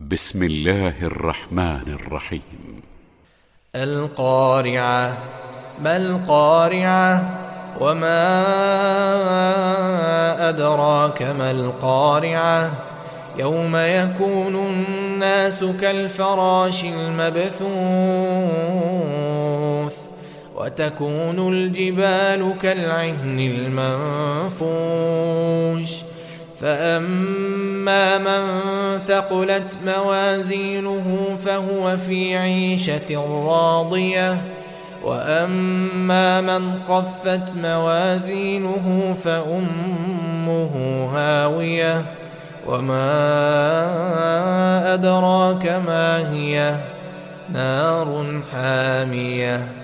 بسم الله الرحمن الرحيم. القارعة. ما القارعة؟ وما أدراك ما القارعة؟ يوم يكون الناس كالفراش المبثوث وتكون الجبال كالعهن المنفوش فأما من ثقلت موازينه فهو في عيشة راضية وأما من خفت موازينه فأمه هاوية وما أدراك ما هي نار حامية.